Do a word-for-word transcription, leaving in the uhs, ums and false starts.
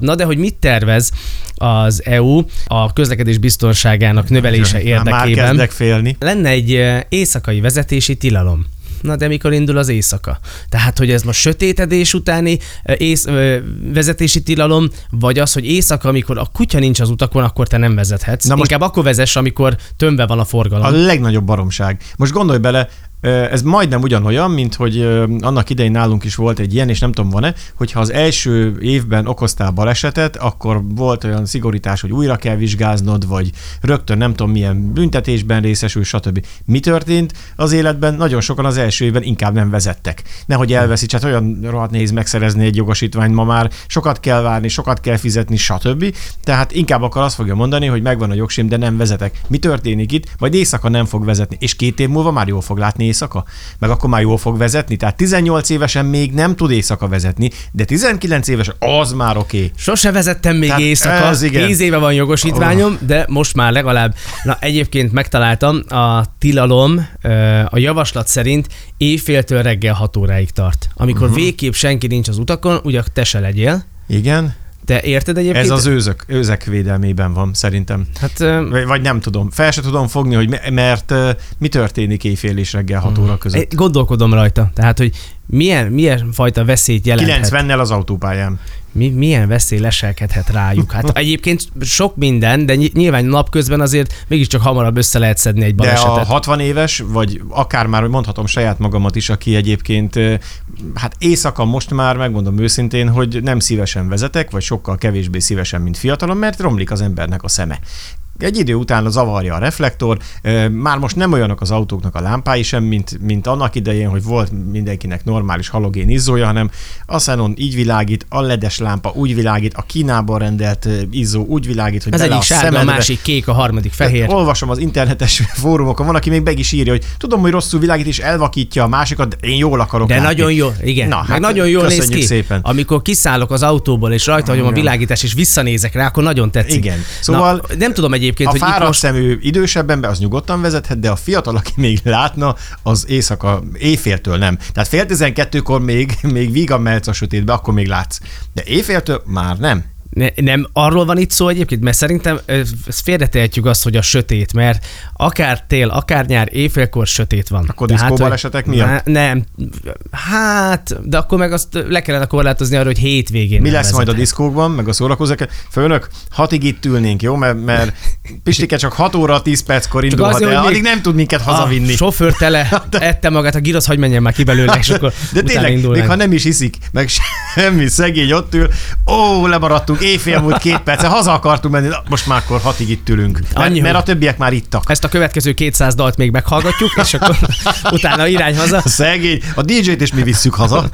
Na de hogy mit tervez az é u a közlekedés biztonságának növelése érdekében? Már kezdek félni. Lenne egy éjszakai vezetési tilalom. Na de mikor indul az éjszaka? Tehát, hogy ez most sötétedés utáni ész, vezetési tilalom, vagy az, hogy éjszaka, amikor a kutya nincs az utakon, akkor te nem vezethetsz. Na most inkább akkor vezess, amikor tömve van a forgalom. A legnagyobb baromság. Most gondolj bele, ez majdnem ugyanolyan, mint hogy annak idején nálunk is volt egy ilyen, és nem tudom, van-e, hogyha az első évben okoztál balesetet, akkor volt olyan szigorítás, hogy újra kell vizsgáznod, vagy rögtön nem tudom milyen büntetésben részesül, stb. Mi történt az életben? Nagyon sokan az első évben inkább nem vezettek. Nehogy elveszíts, hát olyan rohadt nehéz megszerezni egy jogosítványt ma már, sokat kell várni, sokat kell fizetni, stb. Tehát inkább akkor azt fogja mondani, hogy megvan a jogsim, de nem vezetek. Mi történik itt? Majd éjszaka nem fog vezetni, és két év múlva már jól fog látni éjszaka, meg akkor már jól fog vezetni. Tehát tizennyolc évesen még nem tud éjszaka vezetni, de tizenkilenc évesen az már oké. Okay. Sose vezettem még Tehát éjszaka, tíz éve van jogosítványom, oh. de most már legalább. Na egyébként megtaláltam, a tilalom a javaslat szerint éjféltől reggel hat óráig tart. Amikor uh-huh. végképp senki nincs az utakon, ugye te se legyél. Igen. Te érted egyébként? Ez az őzök, őzek védelmében van, szerintem. Hát, vagy, vagy nem tudom. Fel se tudom fogni, hogy mert mi történik éjfél és reggel hat óra között. Gondolkodom rajta. Tehát, hogy milyen, milyen fajta veszélyt jelenthet. kilencvennel az autópályán. Mi, milyen veszély leselkedhet rájuk? Hát egyébként sok minden, de nyilván napközben azért mégiscsak hamarabb össze lehet szedni egy balesetet. De a hatvan éves, vagy akár már, hogy mondhatom saját magamat is, aki egyébként, hát éjszaka most már megmondom őszintén, hogy nem szívesen vezetek, vagy sokkal kevésbé szívesen, mint fiatalon, mert romlik az embernek a szeme. Egy idő után zavarja a reflektor, már most nem olyanok az autóknak a lámpái sem, mint, mint annak idején, hogy volt mindenkinek normális halogén izzója, hanem a xenon így világít, a ledes lámpa úgy világít, a Kínából rendelt izzó úgy világít, hogy az bele egyik a sárga, szemedbe. A másik kék, a harmadik fehér. De olvasom az internetes fórumokon, van, aki még meg is írja, hogy tudom, hogy rosszul világít, és elvakítja a másikat, de én jól akarok De látni. nagyon jó, igen. Na, hát nagyon jól néz ki. Szépen. Amikor kiszállok az autóból, és rajta hagyom a világítás, és visszanézek rá, akkor nagyon tetszik. Igen. Szóval Na, nem tudom egyébként, a hogy fáradt most... szemű idősebb ember az nyugodtan vezethet, de a fiatal, aki még látna, az éjszaka, éjféltől nem. Tehát fél tizenkettőkor még, még vígan mehetsz a sötétbe, akkor még látsz. De éjféltől már nem. Ne, nem arról van itt szó egyébként, mert szerintem félretehetjük azt, hogy a sötét, mert akár tél, akár nyár, éjfélkor sötét van. Akkor diszkóbalesetek miatt? Nem, hát, de akkor meg azt le kellene korlátozni arra, hogy hétvégén. Mi lesz vezetek. Majd a diszkókban, meg a szórakozók? Főnök, hatig itt ülnénk, jó? Mert, mert Pistike csak hat óra, tíz perckor indulhat el, addig nem tud minket hazavinni. A sofőr tele ette magát, a girosz, hagy menjen már ki belőle, és akkor de tényleg, még ha nem is iszik, meg semmi, szegény ott ül, ó, lemaradtunk, éjfél múlt két perce, haza akartunk menni, most már akkor hatig itt ülünk. Mert, Annyi, mert a többiek már ittak. Ezt a következő kétszáz dalt még meghallgatjuk, és akkor utána irány haza. A szegény, a dé dzsét is mi visszük haza.